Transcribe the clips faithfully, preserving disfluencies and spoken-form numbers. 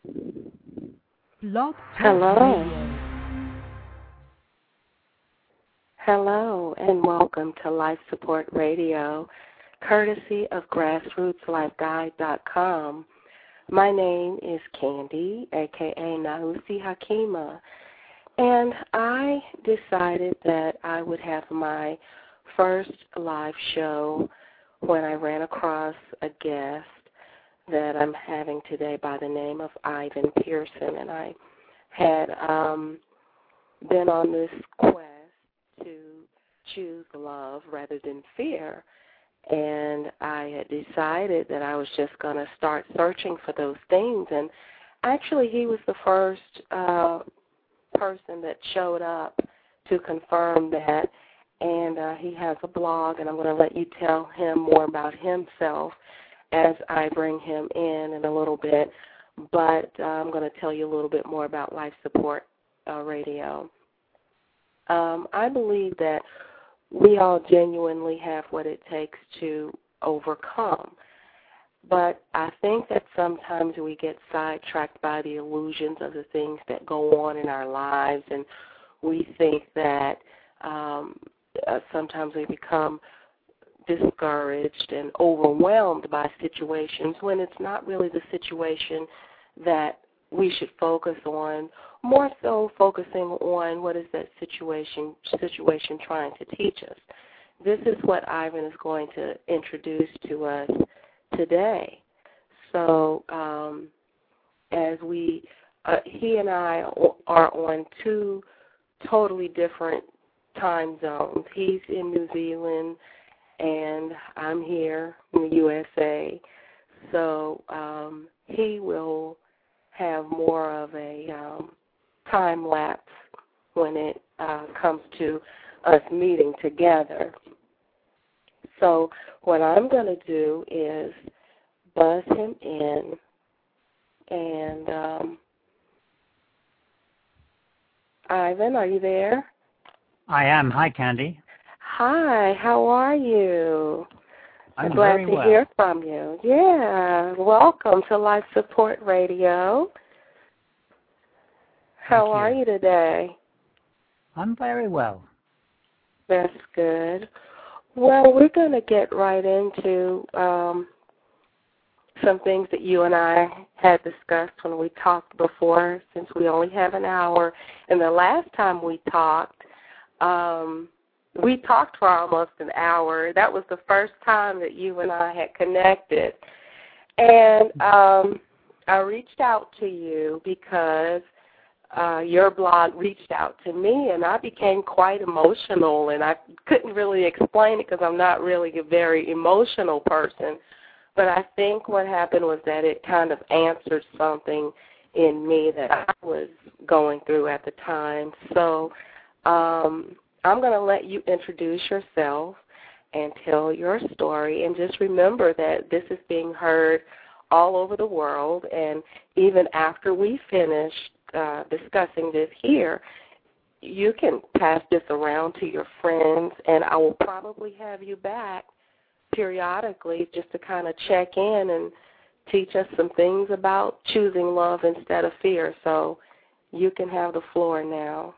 Blog Talk Hello. Radio. Hello, and welcome to Life Support Radio, courtesy of grassroots life guide dot com. My name is Candy, a k a. Nausi Hakima, and I decided that I would have my first live show when I ran across a guest that I'm having today by the name of Ivan Pearson, and I had um, been on this quest to choose love rather than fear, and I had decided that I was just going to start searching for those things, and actually he was the first uh, person that showed up to confirm that, and uh, he has a blog, and I'm going to let you tell him more about himself as I bring him in in a little bit, but uh, I'm going to tell you a little bit more about Life Support uh, Radio. Um, I believe that we all genuinely have what it takes to overcome, but I think that sometimes we get sidetracked by the illusions of the things that go on in our lives, and we think that um, uh, sometimes we become discouraged and overwhelmed by situations when it's not really the situation that we should focus on, more so focusing on what is that situation situation trying to teach us. This is what Ivan is going to introduce to us today. So um, as we, uh, he and I are on two totally different time zones. He's in New Zealand, and I'm here in the U S A, so um, he will have more of a um, time lapse when it uh, comes to us meeting together. So what I'm going to do is buzz him in, and um, Ivan, are you there? I am. Hi, Candy. Hi, how are you? I'm glad very to well. hear from you. Yeah, welcome to Life Support Radio. How Thank are you. you today? I'm very well. That's good. Well, we're going to get right into um, some things that you and I had discussed when we talked before, since we only have an hour. And the last time we talked, um, we talked for almost an hour. That was the first time that you and I had connected. And um, I reached out to you because uh, your blog reached out to me, and I became quite emotional, and I couldn't really explain it because I'm not really a very emotional person. But I think what happened was that it kind of answered something in me that I was going through at the time. So um, I'm going to let you introduce yourself and tell your story. And just remember that this is being heard all over the world. And even after we finish uh, discussing this here, you can pass this around to your friends, and I will probably have you back periodically just to kind of check in and teach us some things about choosing love instead of fear. So you can have the floor now.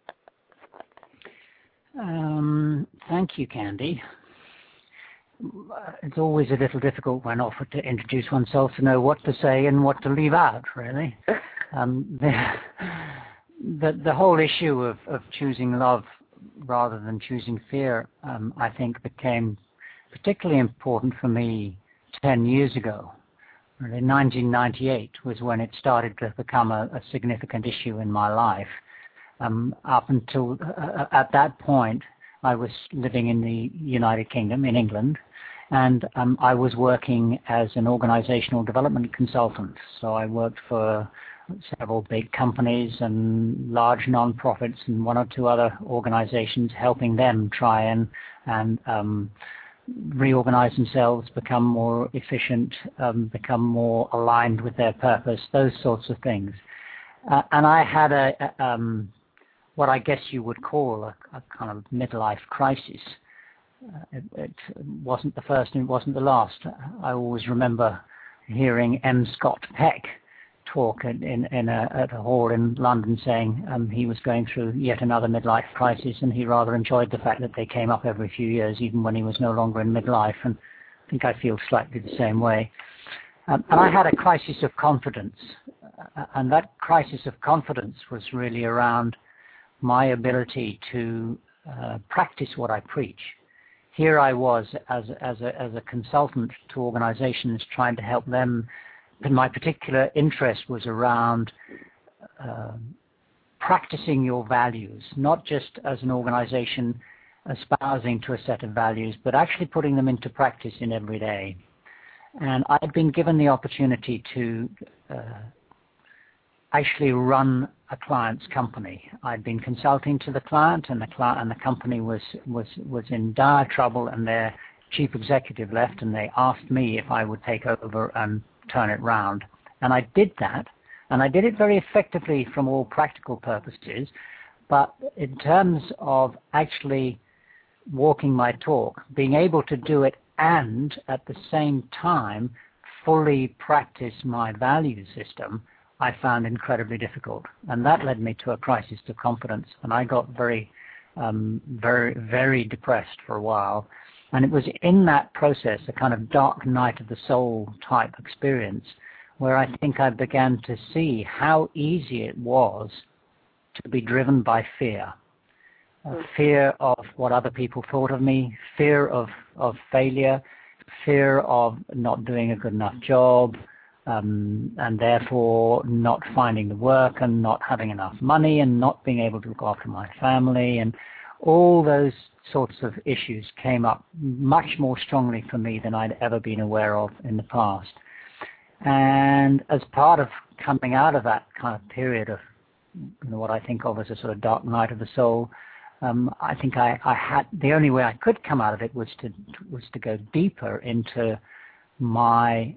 Um, thank you, Candy. It's always a little difficult when offered to introduce oneself to know what to say and what to leave out, really. um, the, the, the whole issue of, of choosing love rather than choosing fear, um, I think, became particularly important for me ten years ago. Really, nineteen ninety-eight was when it started to become a, a significant issue in my life. Um, up until uh, at that point, I was living in the United Kingdom, in England, and um, I was working as an organizational development consultant. So I worked for several big companies and large non-profits and one or two other organizations, helping them try and, and um, reorganize themselves, become more efficient, um, become more aligned with their purpose, those sorts of things. Uh, and I had a, a um, what I guess you would call a, a kind of midlife crisis. Uh, it, it wasn't the first and it wasn't the last. I always remember hearing M. Scott Peck talk in, in, in a, at a hall in London saying um, he was going through yet another midlife crisis, and he rather enjoyed the fact that they came up every few years, even when he was no longer in midlife. And I think I feel slightly the same way. Um, and I had a crisis of confidence, uh, and that crisis of confidence was really around my ability to uh, practice what I preach. Here I was as, as, a, as a consultant to organizations trying to help them. And my particular interest was around uh, practicing your values, not just as an organization espousing to a set of values, but actually putting them into practice in every day. And I'd been given the opportunity to uh, actually run a client's company. I'd been consulting to the client, and the client and the company was, was, was in dire trouble, and their chief executive left, and they asked me if I would take over and turn it round. And I did that, and I did it very effectively from all practical purposes, but in terms of actually walking my talk, being able to do it and at the same time fully practice my value system, I found incredibly difficult. And that led me to a crisis of confidence, and I got very, um, very, very depressed for a while. And it was in that process, a kind of dark night of the soul type experience, where I think I began to see how easy it was to be driven by fear. Uh, fear of what other people thought of me, fear of, of failure, fear of not doing a good enough job, um, and therefore not finding the work and not having enough money and not being able to look after my family, and all those sorts of issues came up much more strongly for me than I'd ever been aware of in the past. And as part of coming out of that kind of period of, you know, what I think of as a sort of dark night of the soul, um, I think I, I had the only way I could come out of it was to was to go deeper into my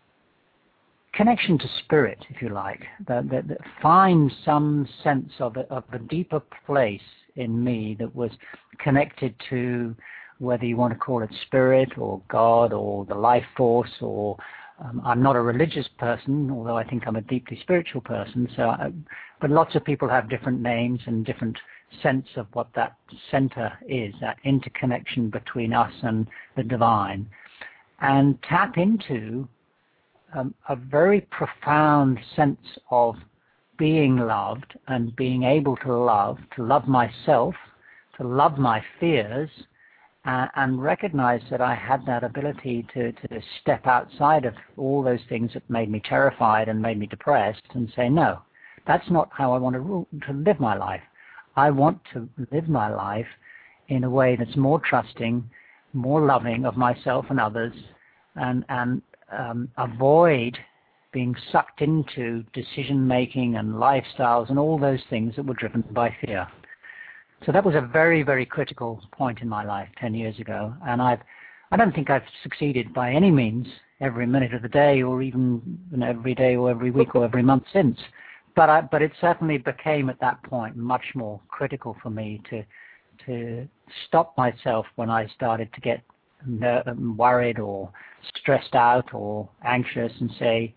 connection to spirit, if you like, that, that, that find some sense of a, of a deeper place in me that was connected to, whether you want to call it spirit or God or the life force, or um, I'm not a religious person, although I think I'm a deeply spiritual person. So, I, but lots of people have different names and different sense of what that center is, that interconnection between us and the divine, and tap into um, a very profound sense of being loved and being able to love, to love myself, to love my fears, uh, and recognize that I had that ability to, to step outside of all those things that made me terrified and made me depressed and say, no, that's not how I want to, rule, to live my life. I want to live my life in a way that's more trusting, more loving of myself and others, and, and um, avoid being sucked into decision-making and lifestyles and all those things that were driven by fear. So that was a very, very critical point in my life ten years ago, and I've, I don't think I've succeeded by any means every minute of the day, or even you know, every day or every week or every month since. But I, but it certainly became at that point much more critical for me to to stop myself when I started to get ner- worried or stressed out or anxious, and say,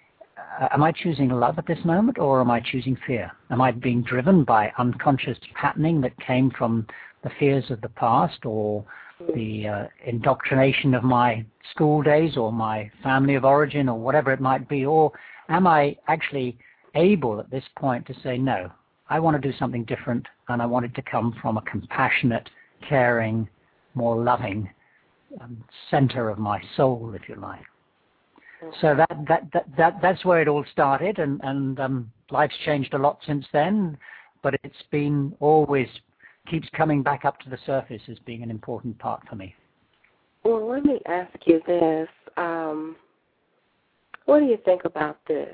am I choosing love at this moment, or am I choosing fear? Am I being driven by unconscious patterning that came from the fears of the past, or the uh, indoctrination of my school days, or my family of origin, or whatever it might be? Or am I actually able at this point to say, no, I want to do something different, and I want it to come from a compassionate, caring, more loving um, center of my soul, if you like. So that, that, that, that that's where it all started, and, and um, life's changed a lot since then, but it's been always, keeps coming back up to the surface as being an important part for me. Well, let me ask you this. Um, what do you think about this?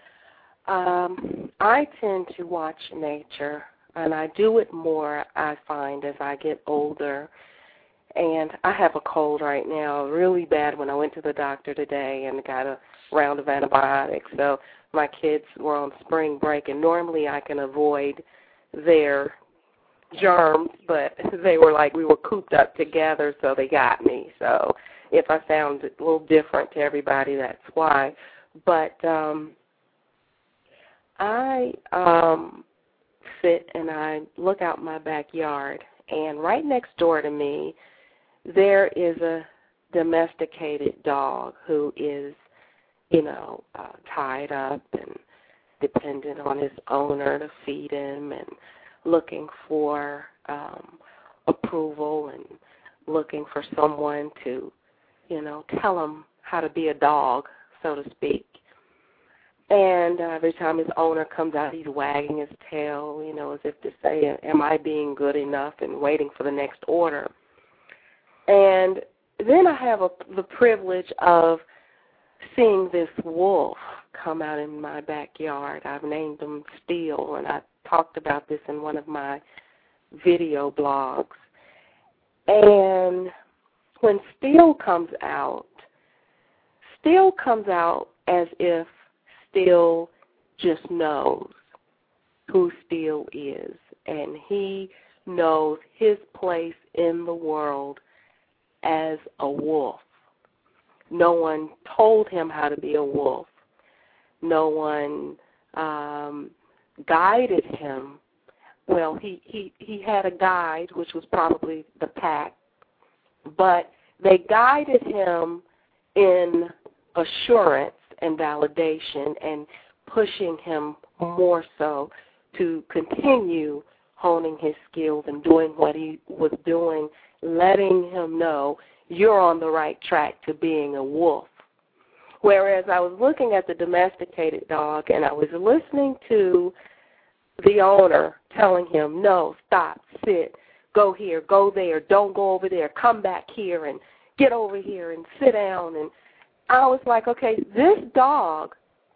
Um, I tend to watch nature, and I do it more, I find, as I get older. And I have a cold right now, really bad, when I went to the doctor today and got a round of antibiotics. So my kids were on spring break, and normally I can avoid their germs, but they were like, we were cooped up together, so they got me. So if I sound a little different to everybody, that's why. But um, I um, sit and I look out my backyard, and right next door to me, there is a domesticated dog who is, you know, uh, tied up and dependent on his owner to feed him and looking for um, approval and looking for someone to, you know, tell him how to be a dog, so to speak. And uh, every time his owner comes out, he's wagging his tail, you know, as if to say, am I being good enough, and waiting for the next order. And then I have a, the privilege of seeing this wolf come out in my backyard. I've named him Steel, and I talked about this in one of my video blogs. And when Steel comes out, Steel comes out as if Steel just knows who Steel is, and he knows his place in the world as a wolf. No one told him how to be a wolf. No one um, guided him. Well, he, he, he had a guide, which was probably the pack, but they guided him in assurance and validation and pushing him more so to continue honing his skills and doing what he was doing, letting him know you're on the right track to being a wolf. Whereas I was looking at the domesticated dog and I was listening to the owner telling him, no, stop, sit, go here, go there, don't go over there, come back here and get over here and sit down. And I was like, okay, this dog,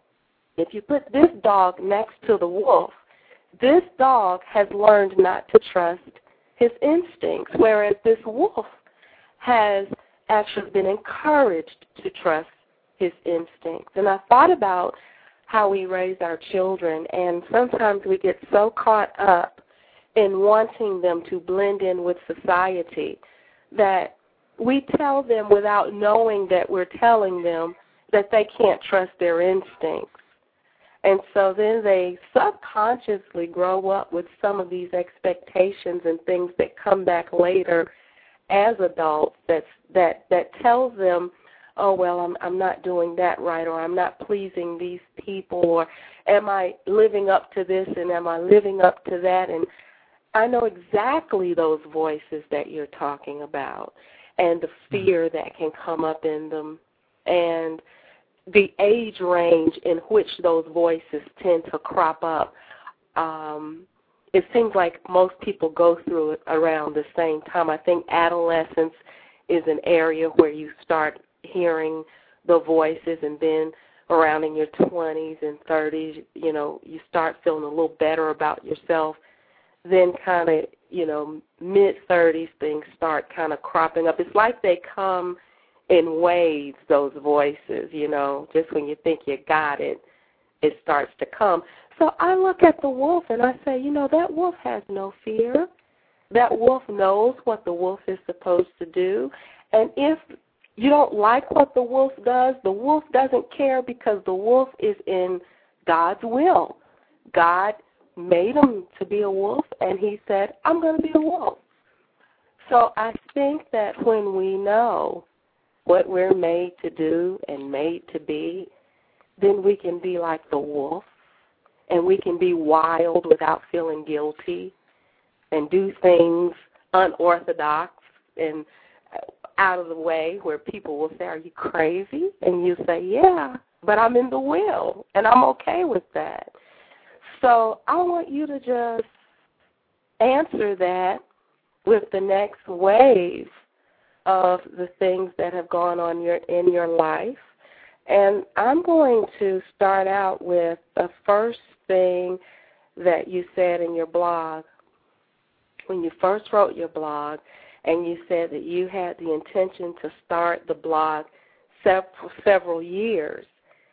if you put this dog next to the wolf, this dog has learned not to trust his instincts, whereas this wolf has actually been encouraged to trust his instincts. And I thought about how we raise our children, and sometimes we get so caught up in wanting them to blend in with society that we tell them without knowing that we're telling them that they can't trust their instincts. And so then they subconsciously grow up with some of these expectations and things that come back later as adults that's, that that tells them, oh, well, I'm, I'm not doing that right, or I'm not pleasing these people, or am I living up to this and am I living up to that? And I know exactly those voices that you're talking about and the fear that can come up in them and the age range in which those voices tend to crop up. Um, it seems like most people go through it around the same time. I think adolescence is an area where you start hearing the voices, and then around in your twenties and thirties, you know, you start feeling a little better about yourself. Then kind of, you know, mid-thirties, things start kind of cropping up. It's like they come in waves, those voices, you know. Just when you think you got it, it starts to come. So I look at the wolf and I say, you know, that wolf has no fear. That wolf knows what the wolf is supposed to do. And if you don't like what the wolf does, the wolf doesn't care, because the wolf is in God's will. God made him to be a wolf, and he said, I'm going to be a wolf. So I think that when we know what we're made to do and made to be, then we can be like the wolf, and we can be wild without feeling guilty and do things unorthodox and out of the way where people will say, are you crazy? And you say, yeah, but I'm in the will, and I'm okay with that. So I want you to just answer that with the next wave of the things that have gone on your, in your life. And I'm going to start out with the first thing that you said in your blog. When you first wrote your blog, and you said that you had the intention to start the blog several, several years.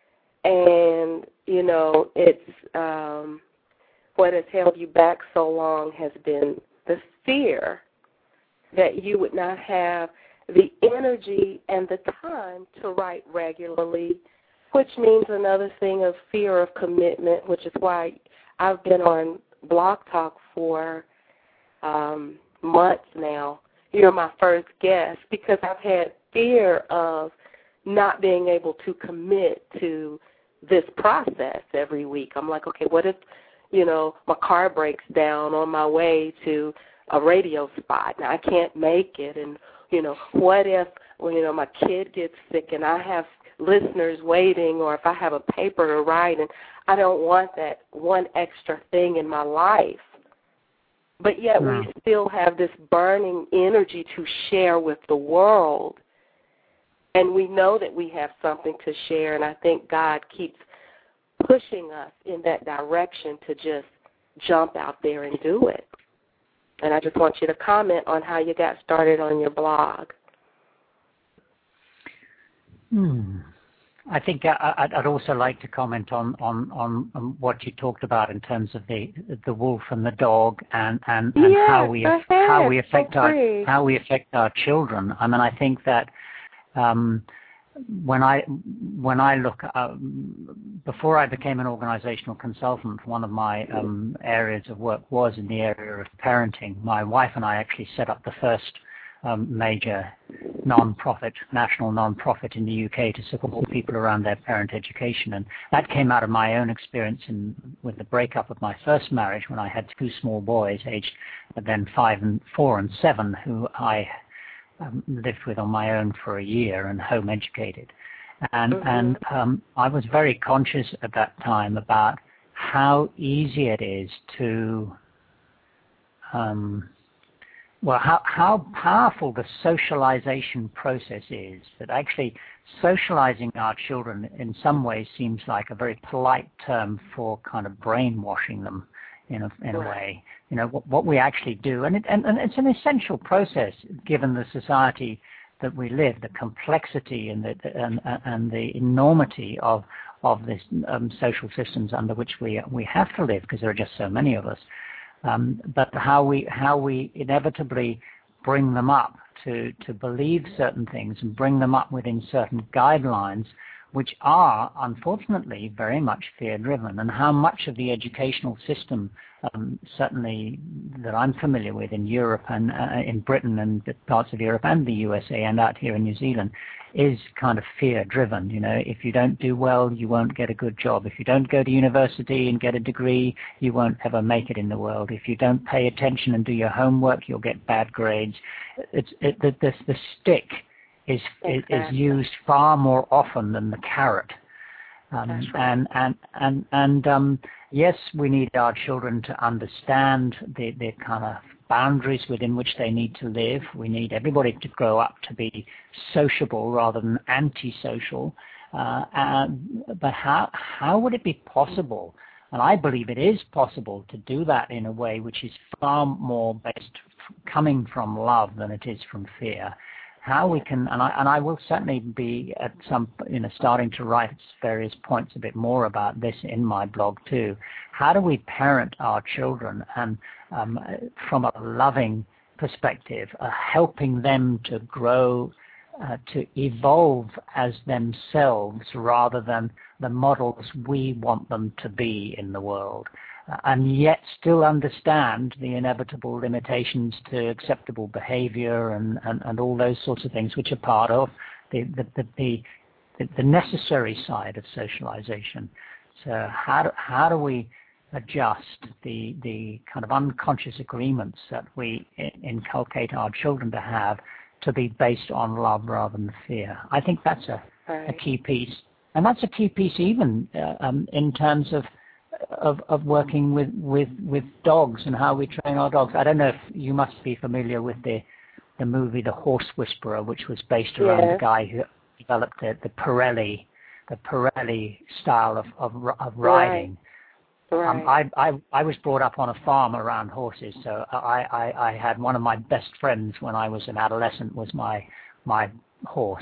And, you know, it's um, what has held you back so long has been the fear that you would not have the energy and the time to write regularly, Which means another thing of fear of commitment, which is why I've been on Blog Talk for um, months now. You're my first guest because I've had fear of not being able to commit to this process every week. I'm like, okay, what if, you know, my car breaks down on my way to a radio spot and I can't make it? And, you know, what if, well, you know, my kid gets sick and I have listeners waiting, or if I have a paper to write and I don't want that one extra thing in my life. But yet yeah. we still have this burning energy to share with the world. And we know that we have something to share, and I think God keeps pushing us in that direction to just jump out there and do it. And I just want you to comment on how you got started on your blog. Hmm. I think I, I'd also like to comment on, on, on, on what you talked about in terms of the the wolf and the dog, and, and, and yeah, how we go ahead. how we affect Feel our free. how we affect our children. I mean, I think that um, when I when I look uh, before I became an organizational consultant, one of my um, areas of work was in the area of parenting. My wife and I actually set up the first Um, major non-profit, national non-profit in the U K to support people around their parent education. And that came out of my own experience in, with the breakup of my first marriage when I had two small boys, aged then five and four and seven, who I um, lived with on my own for a year and home educated. And, mm-hmm. and um, I was very conscious at that time about how easy it is to um, well, how, how powerful the socialization process is, that actually socializing our children in some ways seems like a very polite term for kind of brainwashing them in a, in a way. You know, what, what we actually do, and, it, and, and it's an essential process given the society that we live, the complexity and the, and, and the enormity of, of this um, social systems under which we, we have to live, because there are just so many of us. Um, but how we how we inevitably bring them up to, to believe certain things and bring them up within certain guidelines, which are unfortunately very much fear-driven, and how much of the educational system, um, certainly that I'm familiar with in Europe and uh, in Britain and parts of Europe and the U S A and out here in New Zealand, is kind of fear-driven. You know, if you don't do well, you won't get a good job. If you don't go to university and get a degree, you won't ever make it in the world. If you don't pay attention and do your homework, you'll get bad grades. It's it, the, the, the stick is exactly. is used far more often than the carrot. Um, right. And and and and um, yes, we need our children to understand the, the kind of boundaries within which they need to live. We need everybody to grow up to be sociable rather than antisocial. Uh, and, but how how would it be possible? And I believe it is possible to do that in a way which is far more based coming from love than it is from fear. How we can, and I, and I will certainly be at some, you know, starting to write various points a bit more about this in my blog too. How do we parent our children, and um, from a loving perspective, uh, helping them to grow, uh, to evolve as themselves rather than the models we want them to be in the world, uh, and yet still understand the inevitable limitations to acceptable behavior and, and, and all those sorts of things which are part of the, the, the, the, the necessary side of socialization. So how do, how do we adjust the, the kind of unconscious agreements that we inculcate our children to have to be based on love rather than fear? I think that's a, right. a key piece. And that's a key piece even uh, um, in terms of, of of working with, with, with dogs and how we train our dogs. I don't know if you must be familiar with the the movie The Horse Whisperer, which was based around yes. the guy who developed the, the Pirelli the Pirelli style of of, of riding. Right. Right. Um, I, I I was brought up on a farm around horses, so I, I, I had one of my best friends when I was an adolescent was my my horse.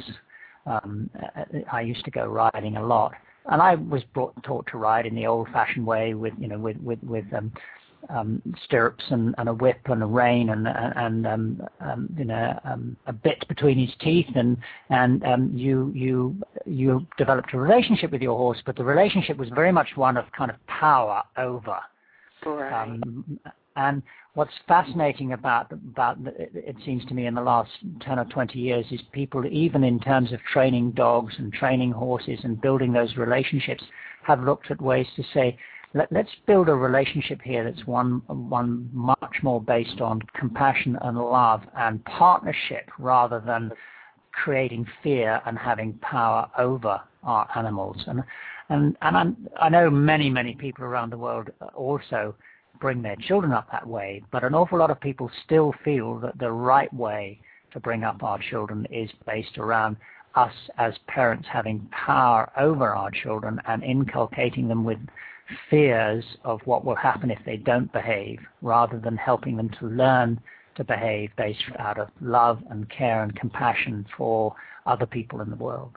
Um, I used to go riding a lot, and I was brought taught to ride in the old-fashioned way with you know with with with um, um, stirrups and, and a whip and a rein and and um, um, you know um, a bit between his teeth, and and um, you you you developed a relationship with your horse, but the relationship was very much one of kind of power over. Right. Um, and what's fascinating about about it, it seems to me in the last ten or twenty years is people, even in terms of training dogs and training horses and building those relationships, have looked at ways to say, Let, let's build a relationship here that's one one much more based on compassion and love and partnership, rather than creating fear and having power over our animals. And and and I'm, I know many many people around the world also bring their children up that way, but an awful lot of people still feel that the right way to bring up our children is based around us as parents having power over our children and inculcating them with fears of what will happen if they don't behave, rather than helping them to learn to behave based out of love and care and compassion for other people in the world.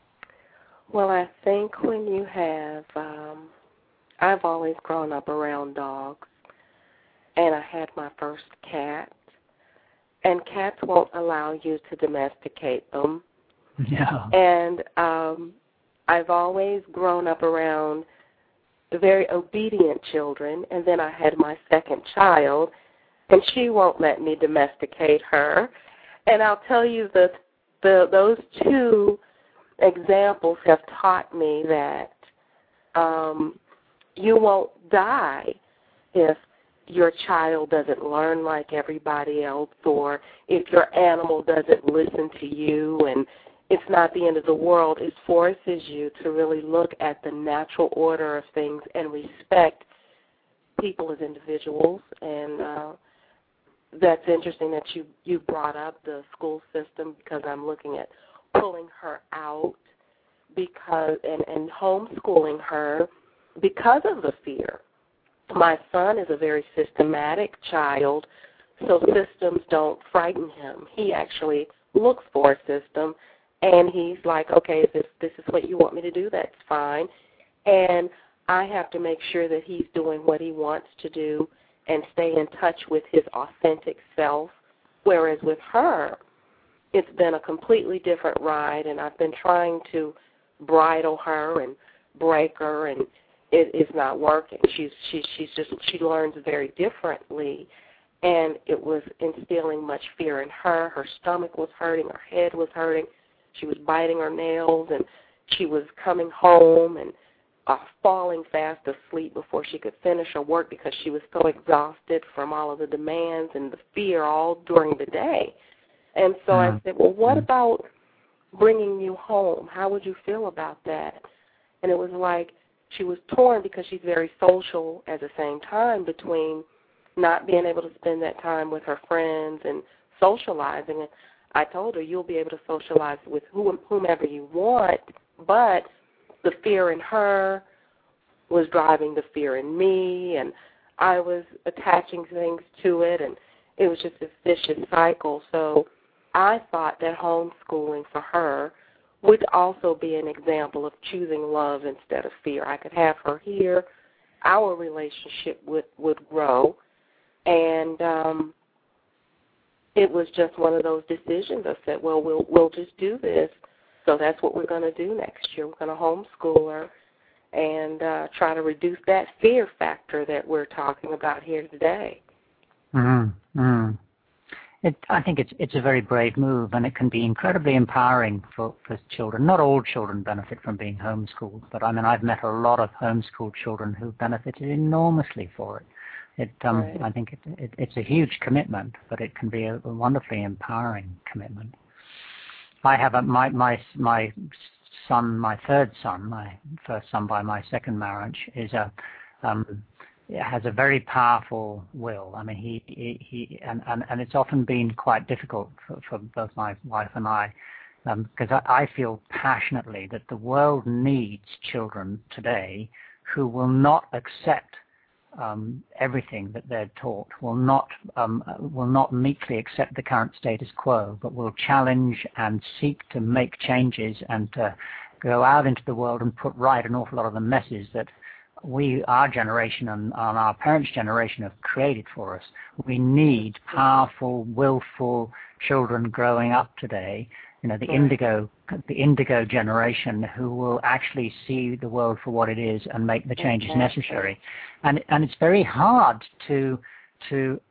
Well, I think when you have, um, I've always grown up around dogs, and I had my first cat, and cats won't allow you to domesticate them. Yeah. And um, I've always grown up around very obedient children, and then I had my second child, and she won't let me domesticate her. And I'll tell you that the, those two examples have taught me that um, you won't die if your child doesn't learn like everybody else, or if your animal doesn't listen to you, and it's not the end of the world. It forces you to really look at the natural order of things and respect people as individuals. And uh, that's interesting that you, you brought up the school system, because I'm looking at pulling her out because and, and homeschooling her because of the fear. My son is a very systematic child, so systems don't frighten him. He actually looks for a system, and he's like, okay, if this, this is what you want me to do, that's fine. And I have to make sure that he's doing what he wants to do and stay in touch with his authentic self, whereas with her, it's been a completely different ride, and I've been trying to bridle her and break her, and it is not working. She's she, she's just she learns very differently, and it was instilling much fear in her. Her stomach was hurting, her head was hurting. She was biting her nails, and she was coming home and uh, falling fast asleep before she could finish her work because she was so exhausted from all of the demands and the fear all during the day. And so mm-hmm. I said, well, what about bringing you home? How would you feel about that? And it was like she was torn, because she's very social at the same time, between not being able to spend that time with her friends and socializing. And I told her, you'll be able to socialize with whomever you want, but the fear in her was driving the fear in me, and I was attaching things to it, and it was just this vicious cycle. So I thought that homeschooling for her would also be an example of choosing love instead of fear. I could have her here. Our relationship would, would grow, and um, it was just one of those decisions. I said, well, we'll we'll just do this. So that's what we're going to do next year. We're going to homeschool her and uh, try to reduce that fear factor that we're talking about here today. Mm-hmm. Mm-hmm. It, I think it's it's a very brave move, and it can be incredibly empowering for, for children. Not all children benefit from being homeschooled, but I mean, I've met a lot of homeschooled children who benefited enormously for it. It, um, right. I think it, it, it's a huge commitment, but it can be a, a wonderfully empowering commitment. I have a, my my my son, my third son, my first son by my second marriage, is a um, has a very powerful will. I mean, he he, he and, and, and it's often been quite difficult for, for both my wife and I, because um, I, I feel passionately that the world needs children today who will not accept um, everything that they're taught, will not um, will not meekly accept the current status quo, but will challenge and seek to make changes and to go out into the world and put right an awful lot of the messes that we, our generation and, and our parents' generation have created for us. We need powerful, willful children growing up today. You know, the Right. indigo, the indigo generation, who will actually see the world for what it is and make the changes Exactly. necessary. And and it's very hard to to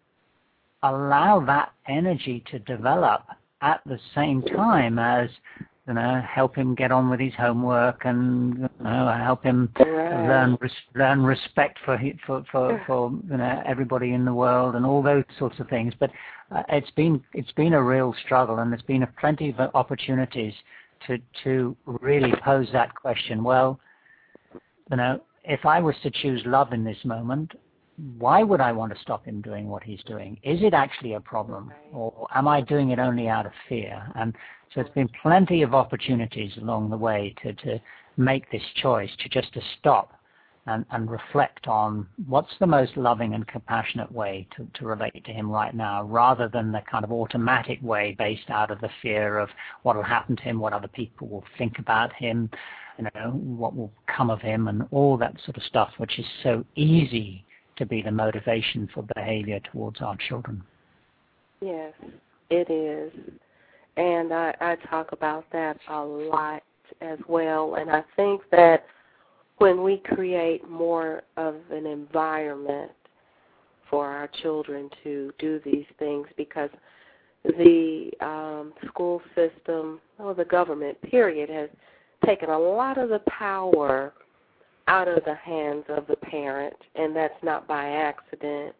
allow that energy to develop at the same time as, you know, help him get on with his homework and, you know, help him Right. learn res- learn respect for he- for for, for you know, everybody in the world and all those sorts of things. But uh, it's been it's been a real struggle, and there's been a plenty of opportunities to to really pose that question. Well, you know, if I was to choose love in this moment, why would I want to stop him doing what he's doing? Is it actually a problem, or am I doing it only out of fear? And so it's been plenty of opportunities along the way to, to make this choice, to just to stop and, and reflect on what's the most loving and compassionate way to, to relate to him right now, rather than the kind of automatic way based out of the fear of what will happen to him, what other people will think about him, you know, what will come of him, and all that sort of stuff, which is so easy to be the motivation for behavior towards our children. Yes, it is. And I, I talk about that a lot as well. And I think that when we create more of an environment for our children to do these things, because the um, school system, or the government, period, has taken a lot of the power out of the hands of the parent, and that's not by accident.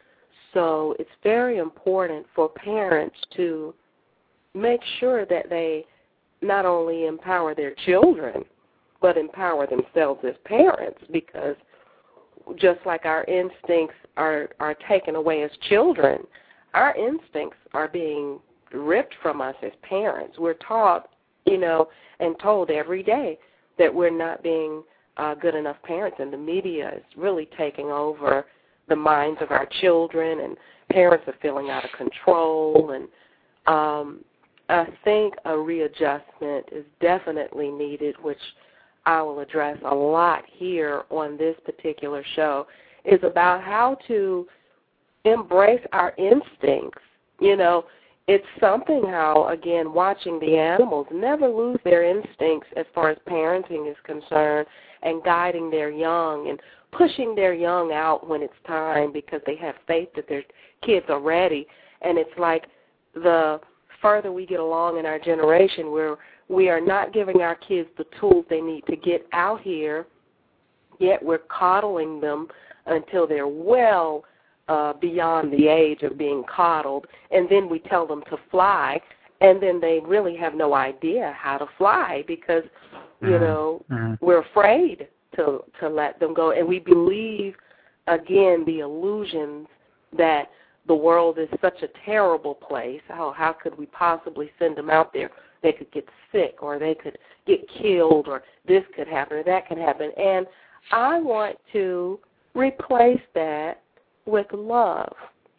So it's very important for parents to make sure that they not only empower their children, but empower themselves as parents, because just like our instincts are, are taken away as children, our instincts are being ripped from us as parents. We're taught, you know, and told every day that we're not being uh, good enough parents, and the media is really taking over the minds of our children, and parents are feeling out of control. And um, I think a readjustment is definitely needed, which I will address a lot here on this particular show, is about how to embrace our instincts. You know, it's something how, again, watching the animals never lose their instincts as far as parenting is concerned, and guiding their young and pushing their young out when it's time, because they have faith that their kids are ready. And it's like the further we get along in our generation, where we are not giving our kids the tools they need to get out here, yet we're coddling them until they're well uh, beyond the age of being coddled, and then we tell them to fly, and then they really have no idea how to fly, because, you Mm-hmm. know, Mm-hmm. we're afraid to, to let them go, and we believe, again, the illusions that the world is such a terrible place. Oh, how could we possibly send them out there? They could get sick, or they could get killed, or this could happen, or that could happen. And I want to replace that with love.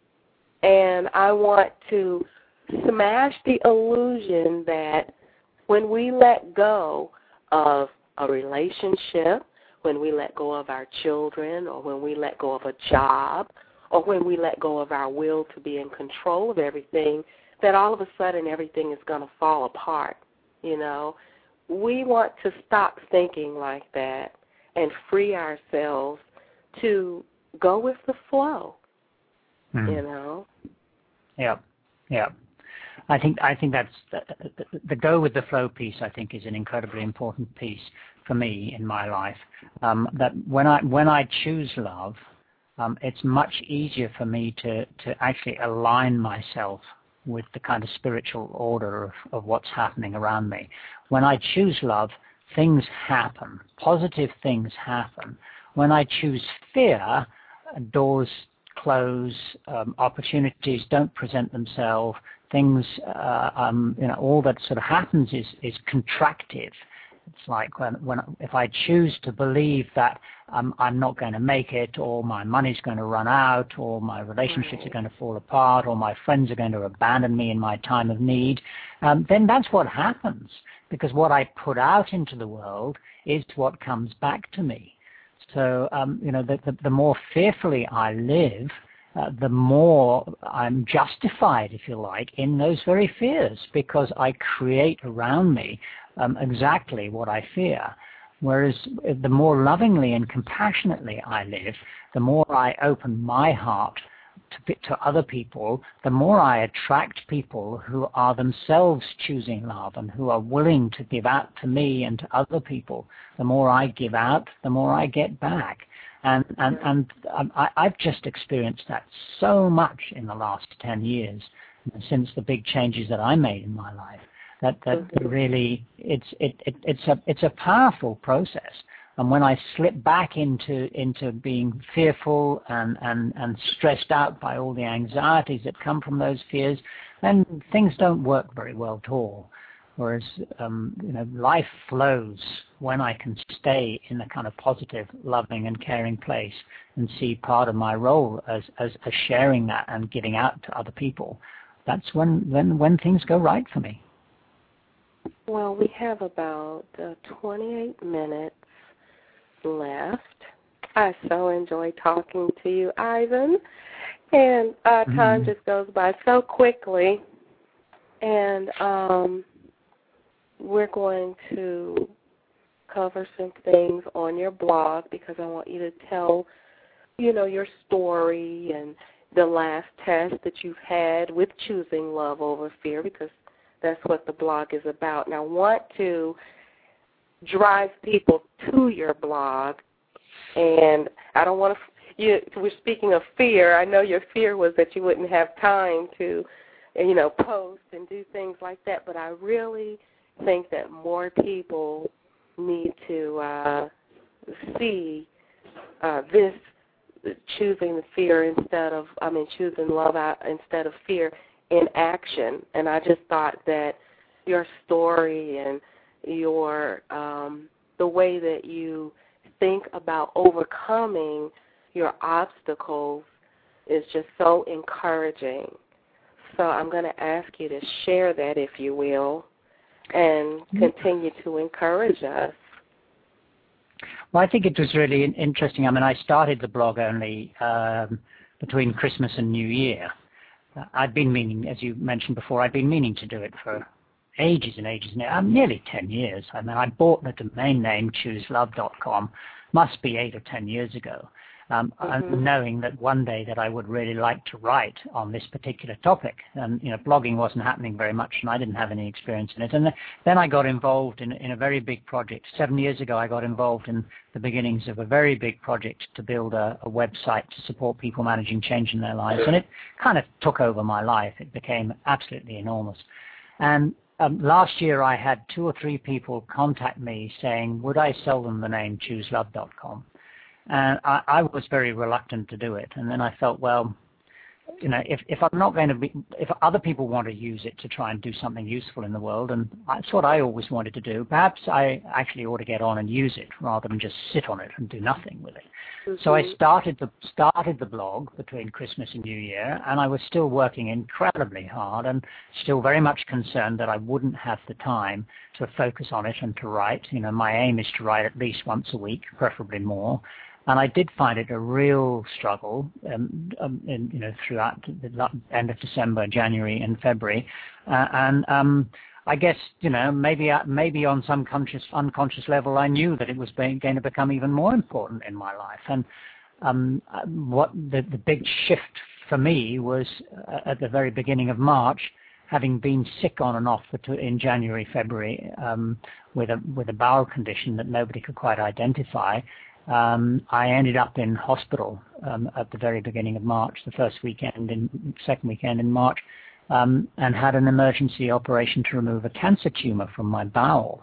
And I want to smash the illusion that when we let go of a relationship, when we let go of our children, or when we let go of a job, or when we let go of our will to be in control of everything, that all of a sudden everything is going to fall apart, you know. We want to stop thinking like that and free ourselves to go with the flow, Mm. you know. Yeah, yeah. I think I think that's the, the, the go with the flow piece. I think is an incredibly important piece for me in my life. Um, that when I when I choose love, um, it's much easier for me to to actually align myself with the kind of spiritual order of, of what's happening around me. When I choose love, things happen. Positive things happen. When I choose fear, doors close, um, opportunities don't present themselves, things, uh, um, you know, all that sort of happens is, is contractive. It's like when, when if I choose to believe that um, I'm not going to make it, or my money's going to run out, or my relationships are going to fall apart, or my friends are going to abandon me in my time of need, um, then that's what happens, because what I put out into the world is what comes back to me. So, um, you know, the, the, the more fearfully I live, uh, the more I'm justified, if you like, in those very fears, because I create around me um, exactly what I fear. Whereas the more lovingly and compassionately I live, the more I open my heart to, to other people, the more I attract people who are themselves choosing love and who are willing to give out to me and to other people. The more I give out, the more I get back. And, and, and um, I, I've just experienced that so much in the last ten years, since the big changes that I made in my life. That that really it's it, it it's a it's a powerful process. And when I slip back into into being fearful and, and, and stressed out by all the anxieties that come from those fears, then things don't work very well at all. Whereas um, you know, life flows when I can stay in a kind of positive, loving, and caring place and see part of my role as as, as sharing that and giving out to other people. That's when when when things go right for me. Well, we have about uh, twenty-eight minutes left. I so enjoy talking to you, Ivan. And uh, time mm-hmm. just goes by so quickly. And um, we're going to cover some things on your blog because I want you to tell, you know, your story and the last test that you've had with choosing love over fear, because that's what the blog is about. And I want to drive people to your blog, and I don't want to, you, we're speaking of fear. I know your fear was that you wouldn't have time to, you know, post and do things like that, but I really think that more people need to uh, see uh, this, choosing the fear instead of, I mean, choosing love out instead of fear in action. And I just thought that your story and your um, the way that you think about overcoming your obstacles is just so encouraging. So I'm going to ask you to share that, if you will, and continue to encourage us. Well, I think it was really interesting. I mean, I started the blog only um, between Christmas and New Year. I'd been meaning, as you mentioned before, I'd been meaning to do it for ages and ages, now, nearly ten years. I mean, I bought the domain name choose love dot com, must be eight or ten years ago, um, mm-hmm. knowing that one day that I would really like to write on this particular topic. And, you know, blogging wasn't happening very much, and I didn't have any experience in it. And then I got involved in, in a very big project. Seven years ago, I got involved in the beginnings of a very big project to build a, a website to support people managing change in their lives. And it kind of took over my life. It became absolutely enormous. And Um, last year, I had two or three people contact me saying, would I sell them the name choose love dot com? And I, I was very reluctant to do it. And then I felt, well, you know, if, if I'm not going to be, if other people want to use it to try and do something useful in the world, and that's what I always wanted to do, perhaps I actually ought to get on and use it rather than just sit on it and do nothing with it. Mm-hmm. So I started the started the blog between Christmas and New Year, and I was still working incredibly hard and still very much concerned that I wouldn't have the time to focus on it and to write. You know, my aim is to write at least once a week, preferably more. And I did find it a real struggle, um, um, in, you know, throughout the end of December, January, and February. Uh, and um, I guess, you know, maybe maybe on some conscious, unconscious level, I knew that it was going to become even more important in my life. And um, what the, the big shift for me was uh, at the very beginning of March, having been sick on and off in January, February, um, with a with a bowel condition that nobody could quite identify. Um, I ended up in hospital um, at the very beginning of March, the first weekend, in second weekend in March, um, and had an emergency operation to remove a cancer tumor from my bowel.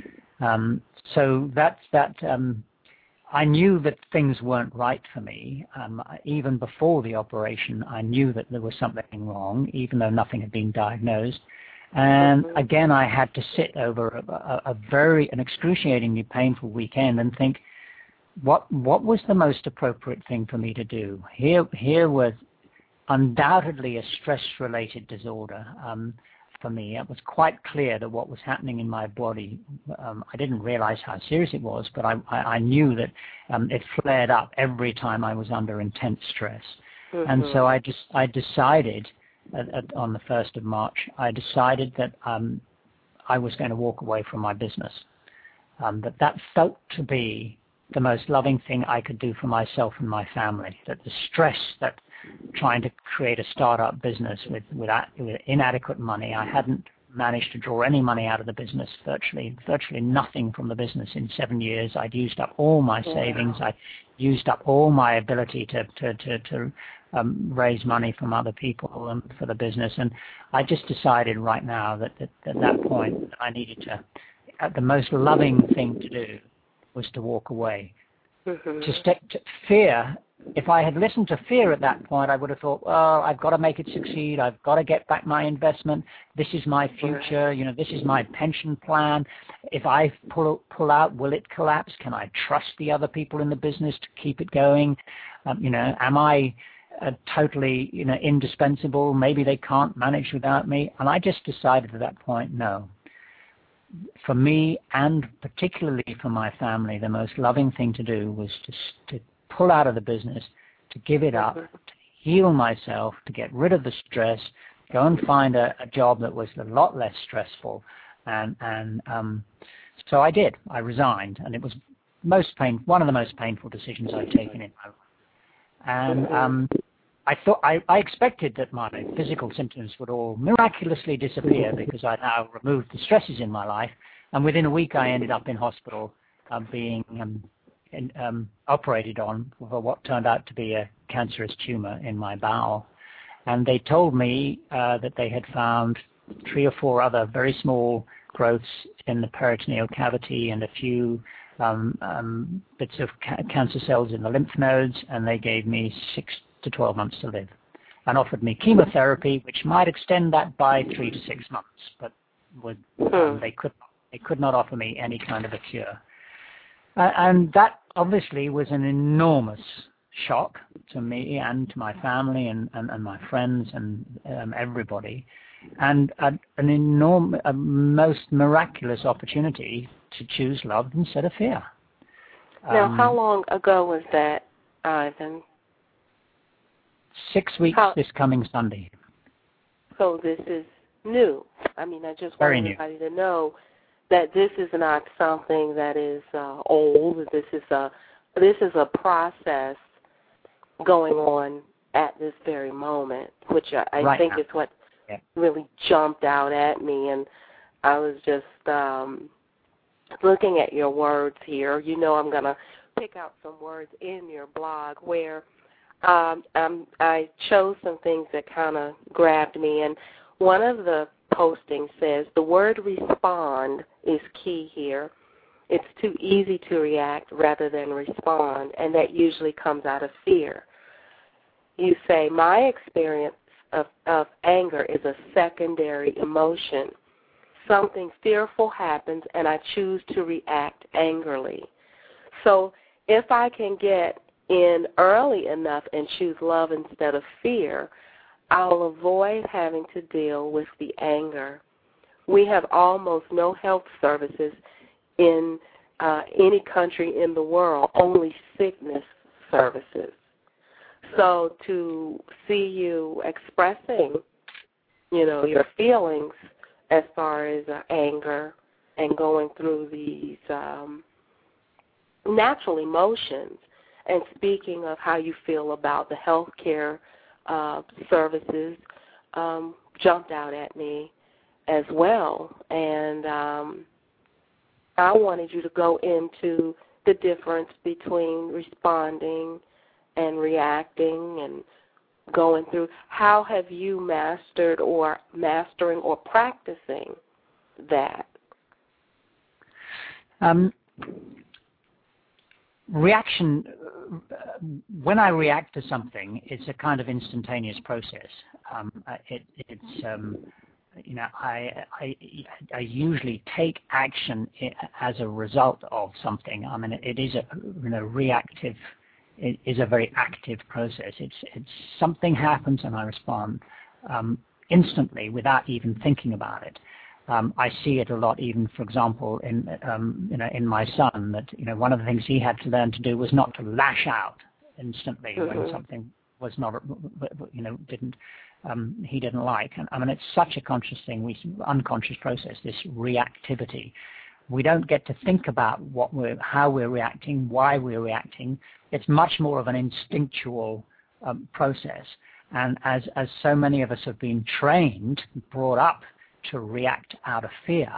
Um, so that's that. Um, I knew that things weren't right for me. Um, even before the operation, I knew that there was something wrong, even though nothing had been diagnosed. And again, I had to sit over a, a, a very, an excruciatingly painful weekend and think, What what was the most appropriate thing for me to do? Here here was undoubtedly a stress-related disorder, um, for me. It was quite clear that what was happening in my body, um, I didn't realize how serious it was, but I, I, I knew that um, it flared up every time I was under intense stress. Mm-hmm. And so I just I decided at, at, on the first of March, I decided that um, I was going to walk away from my business. Um, that that felt to be the most loving thing I could do for myself and my family. That the stress that trying to create a startup business with, with, with inadequate money, I hadn't managed to draw any money out of the business, virtually virtually nothing from the business in seven years. I'd used up all my savings. Wow. I used up all my ability to to to, to um, raise money from other people and for the business. And I just decided right now that, that at that point I needed to, uh, the most loving thing to do was to walk away. Mm-hmm. To, st- to fear. If I had listened to fear at that point, I would have thought, well, I've got to make it succeed. I've got to get back my investment. This is my future. You know, this is my pension plan. If I pull pull out, will it collapse? Can I trust the other people in the business to keep it going? Um, you know, am I uh, totally, you know, indispensable? Maybe they can't manage without me. And I just decided at that point, no. For me, and particularly for my family, the most loving thing to do was to to pull out of the business, to give it up, to heal myself, to get rid of the stress, go and find a, a job that was a lot less stressful. And, and um, so I did. I resigned, and it was most pain, one of the most painful decisions I've taken in my life. And um, I thought I, I expected that my physical symptoms would all miraculously disappear because I now removed the stresses in my life. And within a week, I ended up in hospital, uh, being um, in, um, operated on for what turned out to be a cancerous tumor in my bowel. And they told me uh, that they had found three or four other very small growths in the peritoneal cavity and a few um, um, bits of ca- cancer cells in the lymph nodes, and they gave me six to twelve months to live and offered me chemotherapy, which might extend that by three to six months, but would, um, they could they could not offer me any kind of a cure. Uh, and that obviously was an enormous shock to me and to my family and, and, and my friends and um, everybody, and a, an enormous, a most miraculous opportunity to choose love instead of fear. Now, um, how long ago was that, Ivan? Six weeks how, this coming Sunday. So this is new. I mean, I just Very want new. everybody to know that this is not something that is uh, old. This is a this is a process going on at this very moment, which I, I right think now. is what yeah. really jumped out at me. And I was just um, looking at your words here. You know, I'm going to pick out some words in your blog where um, um, I chose some things that kind of grabbed me. And one of the postings says the word respond is key here. It's too easy to react rather than respond, and that usually comes out of fear. You say, my experience of, of anger is a secondary emotion. Something fearful happens, and I choose to react angrily. So if I can get in early enough and choose love instead of fear, I'll avoid having to deal with the anger. We have almost no health services in uh, any country in the world, only sickness services. So to see you expressing, you know, your feelings as far as uh, anger and going through these um, natural emotions and speaking of how you feel about the health care uh, services um, jumped out at me as well. And um, I wanted you to go into the difference between responding and reacting and going through. How have you mastered or mastering or practicing that? Um, reaction, when I react to something, it's a kind of instantaneous process. Um, it, it's, um, you know, I, I, I usually take action as a result of something. I mean, it is a, you know, reactive. It is a very active process. It's, it's something happens and I respond. Um, instantly without even thinking about it. Um, I see it a lot, even, for example, in um, you know, in my son. That you know, one of the things he had to learn to do was not to lash out instantly mm-hmm. when something was not, you know, didn't um, he didn't like. And I mean, it's such a conscious thing, we unconscious process. This reactivity. We don't get to think about what we're, how we're reacting, why we're reacting. It's much more of an instinctual um, process. And as as so many of us have been trained, brought up to react out of fear,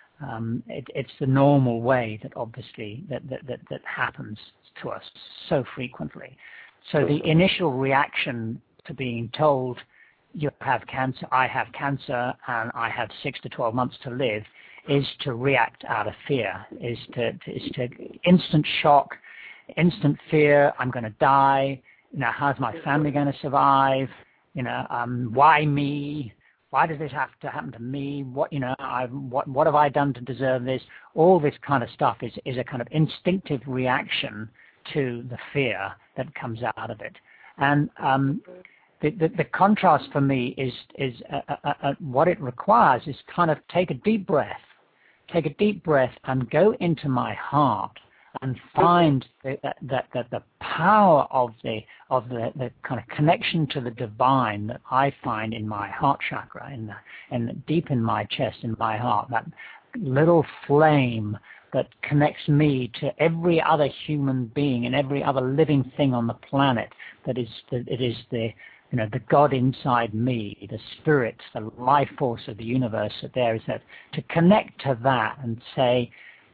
um, it, it's the normal way that obviously that, that, that, that happens to us so frequently. So the initial reaction to being told you have cancer, I have cancer, and I have six to twelve months to live, is to react out of fear, is to, is to instant shock, instant fear, I'm going to die, you know, how's my family going to survive, you know, um, why me? Why does this have to happen to me? What you know? I, what what have I done to deserve this? All this kind of stuff is is a kind of instinctive reaction to the fear that comes out of it. And um, the, the the contrast for me is is uh, uh, uh, what it requires is kind of take a deep breath, take a deep breath, and go into my heart and find the, that, that that the power of the of the, the kind of connection to the divine that I find in my heart chakra, in the and deep in my chest, in my heart, that little flame that connects me to every other human being and every other living thing on the planet. That is the, it is the you know the God inside me, the spirit, the life force of the universe. That there is that to connect to that and say,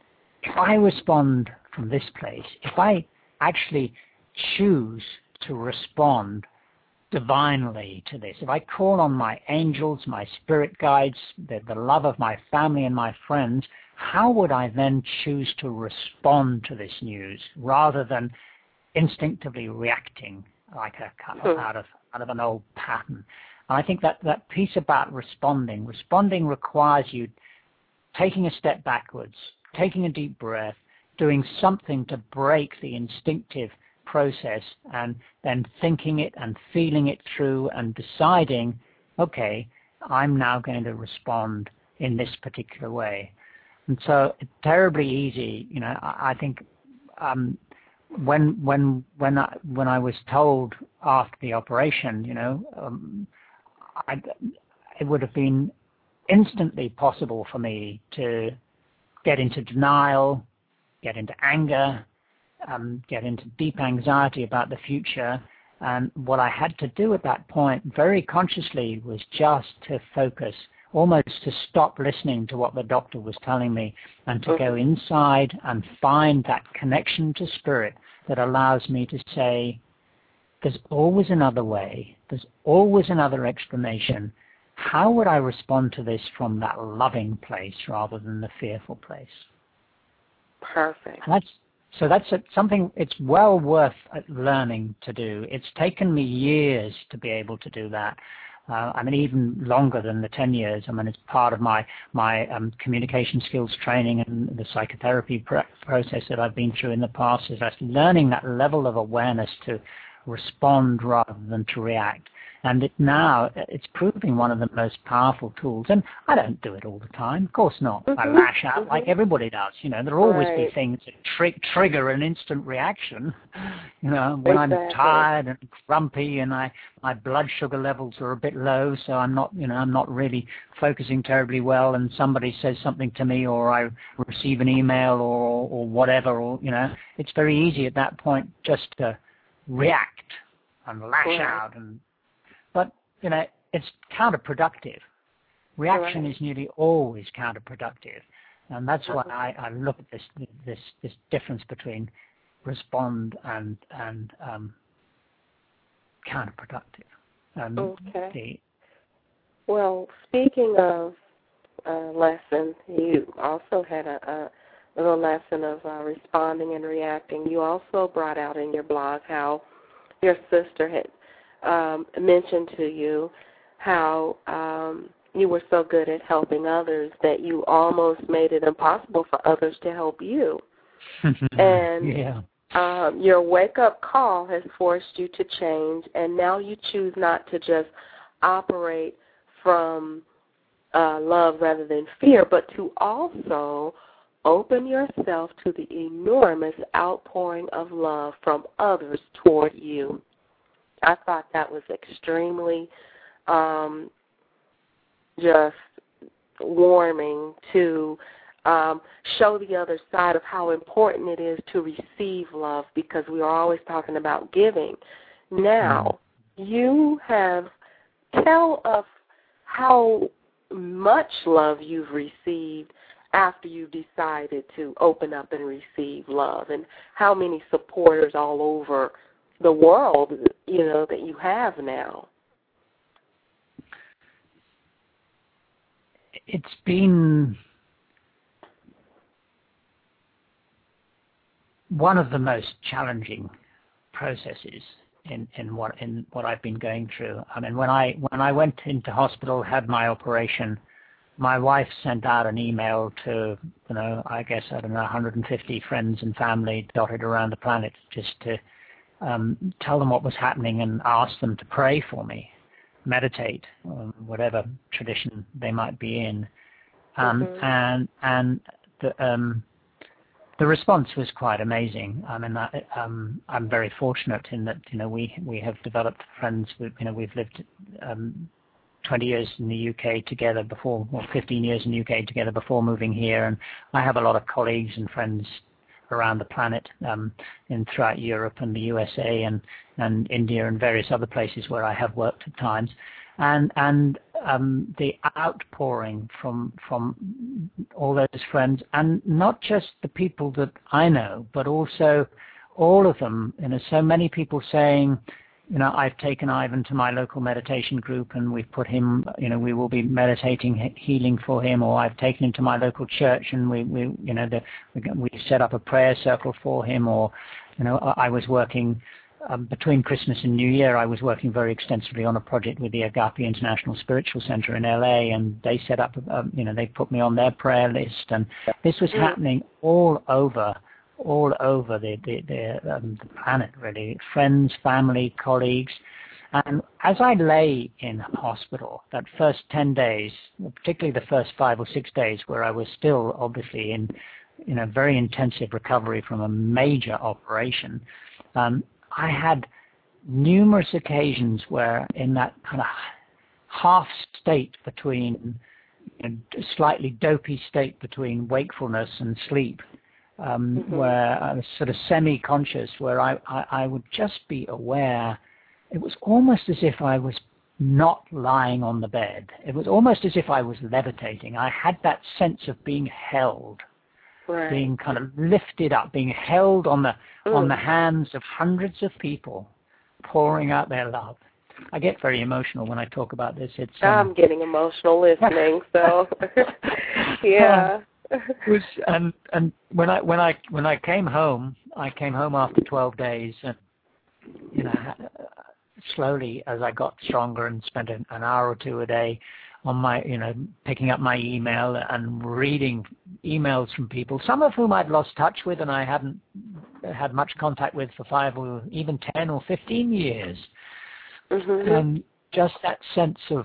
if I respond from this place, if I actually choose to respond divinely to this, if I call on my angels, my spirit guides, the, the love of my family and my friends, how would I then choose to respond to this news rather than instinctively reacting like a out of out of an old pattern? And I think that that piece about responding, responding requires you taking a step backwards, taking a deep breath, doing something to break the instinctive process, and then thinking it and feeling it through and deciding, okay, I'm now going to respond in this particular way. And so it's terribly easy, you know, I, I think um, when when when I, when I was told after the operation, you know, um, I, it would have been instantly possible for me to get into denial, get into anger, um, get into deep anxiety about the future. And what I had to do at that point very consciously was just to focus, almost to stop listening to what the doctor was telling me and to go inside and find that connection to spirit that allows me to say, there's always another way, there's always another explanation. How would I respond to this from that loving place rather than the fearful place? Perfect. And that's, so that's a, something it's well worth learning to do. It's taken me years to be able to do that. Uh, I mean, even longer than the ten years. I mean, it's part of my, my um, communication skills training and the psychotherapy pr- process that I've been through in the past, is that learning that level of awareness to respond rather than to react. And it now, it's proving one of the most powerful tools. And I don't do it all the time. Of course not. Mm-hmm. I lash out mm-hmm. like everybody does. You know, there'll always right. be things that tri- trigger an instant reaction. You know, when exactly. I'm tired and grumpy and I my blood sugar levels are a bit low, so I'm not, you know, I'm not really focusing terribly well, and somebody says something to me, or I receive an email or or whatever, or, you know, it's very easy at that point just to react and lash right. out. And But, you know, it's counterproductive. Reaction right. is nearly always counterproductive. And that's why I, I look at this this this difference between respond and and um, counterproductive. Um, okay. The, well, speaking of uh, lesson, you also had a, a little lesson of uh, responding and reacting. You also brought out in your blog how your sister had Um, mentioned to you how um, you were so good at helping others that you almost made it impossible for others to help you. and yeah. um, your wake-up call has forced you to change, and now you choose not to just operate from uh, love rather than fear, but to also open yourself to the enormous outpouring of love from others toward you. I thought that was extremely um, just warming to um, show the other side of how important it is to receive love, because we are always talking about giving. Now, you have, tell us how much love you've received after you decided to open up and receive love, and how many supporters all over the world, you know, that you have now. It's been one of the most challenging processes in, in what in what I've been going through. I mean, when I when I went into hospital, had my operation, my wife sent out an email to, you know, I guess, I don't know, one hundred fifty friends and family dotted around the planet, just to um, tell them what was happening and ask them to pray for me, meditate, um, whatever tradition they might be in. Um, mm-hmm. And and the, um, the response was quite amazing. I mean, I, um, I'm very fortunate in that, you know, we we have developed friends with, you know, we've lived um, twenty years in the U K together before, well, fifteen years in the U K together before moving here, and I have a lot of colleagues and friends around the planet, um, in throughout Europe and the U S A and, and India and various other places where I have worked at times, and and um, the outpouring from from all those friends, and not just the people that I know, but also all of them. You know, so many people saying, you know, I've taken Ivan to my local meditation group and we've put him, you know, we will be meditating healing for him, or I've taken him to my local church and we, we you know, the, we set up a prayer circle for him, or, you know, I was working um, between Christmas and New Year, I was working very extensively on a project with the Agape International Spiritual Center in L A, and they set up, um, you know, they put me on their prayer list, and this was happening all over all over the the, the, um, the planet, really, friends, family, colleagues. And as I lay in hospital, that first ten days, particularly the first five or six days, where I was still obviously in, you know, very intensive recovery from a major operation, um, I had numerous occasions where, in that kind of half state between, you know, slightly dopey state between wakefulness and sleep, Um, mm-hmm. where I was sort of semi-conscious, where I, I, I would just be aware. It was almost as if I was not lying on the bed. It was almost as if I was levitating. I had that sense of being held, right. being kind of lifted up, being held on the mm. on the hands of hundreds of people, pouring out their love. I get very emotional when I talk about this. It's um, I'm getting emotional listening, so yeah. It was, and and when I when I when I came home, I came home after twelve days, and you know, slowly as I got stronger and spent an, an hour or two a day on my, you know, picking up my email and reading emails from people, some of whom I'd lost touch with and I hadn't had much contact with for five or even ten or fifteen years, mm-hmm. and just that sense of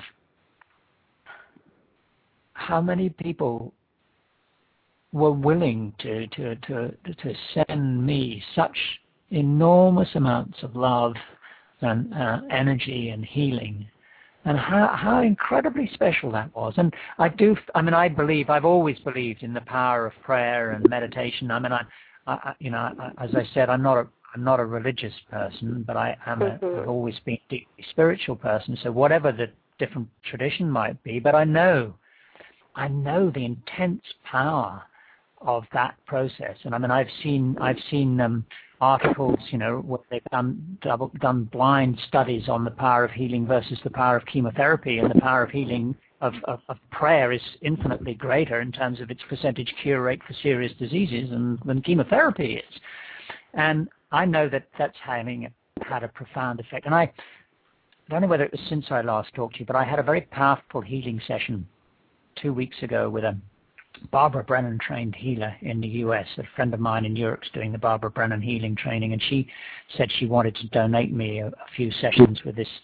how many people were willing to, to, to, to send me such enormous amounts of love and uh, energy and healing, and how, how incredibly special that was. And I do, I mean, I believe, I've always believed in the power of prayer and meditation. I mean, I, I you know, I, as I said, I'm not a, I'm not a religious person, but I am a, mm-hmm. I've always been a deeply spiritual person. So whatever the different tradition might be, but I know, I know the intense power of that process. And I mean, I've seen I've seen um, articles, you know, where they've done double, done blind studies on the power of healing versus the power of chemotherapy, and the power of healing of, of, of prayer is infinitely greater in terms of its percentage cure rate for serious diseases than, than chemotherapy is. And I know that that's having had a profound effect. And I, I don't know whether it was since I last talked to you, but I had a very powerful healing session two weeks ago with a Barbara Brennan trained healer in the U S. A friend of mine in Europe is doing the Barbara Brennan healing training, and she said she wanted to donate me a, a few sessions with this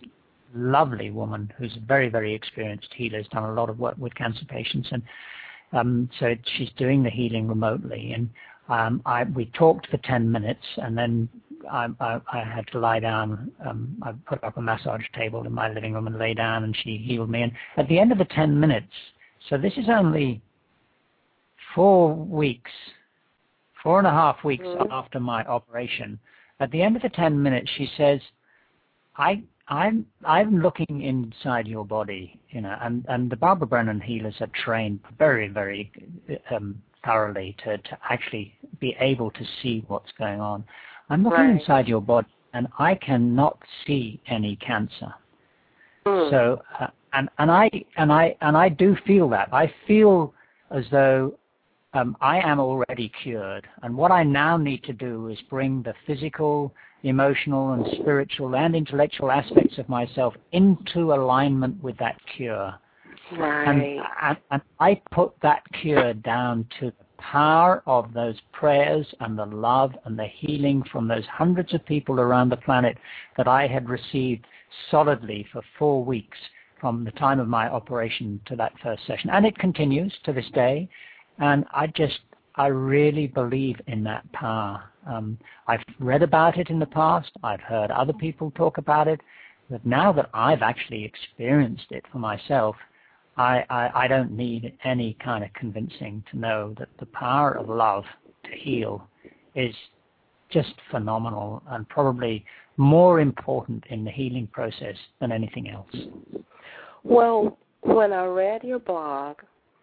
lovely woman who's a very, very experienced healer, has done a lot of work with cancer patients, and um, so she's doing the healing remotely. And um, I, we talked for ten minutes, and then I, I, I had to lie down. Um, I put up a massage table in my living room and lay down, and she healed me. And at the end of the ten minutes, so this is only four weeks, four and a half weeks mm-hmm. after my operation. At the end of the ten minutes, she says, I, I'm, I'm looking inside your body, you know, and, and the Barbara Brennan healers are trained very, very um, thoroughly to, to actually be able to see what's going on. I'm looking right. inside your body, and I cannot see any cancer. Mm. So, uh, and, and I, and I, and I do feel that. I feel as though Um, I am already cured, and what I now need to do is bring the physical, emotional, and spiritual and intellectual aspects of myself into alignment with that cure. Right. And, and, and I put that cure down to the power of those prayers and the love and the healing from those hundreds of people around the planet that I had received solidly for four weeks from the time of my operation to that first session. And it continues to this day. And I just, I really believe in that power. Um, I've read about it in the past. I've heard other people talk about it. But now that I've actually experienced it for myself, I, I, I don't need any kind of convincing to know that the power of love to heal is just phenomenal and probably more important in the healing process than anything else. Well, when I read your blog,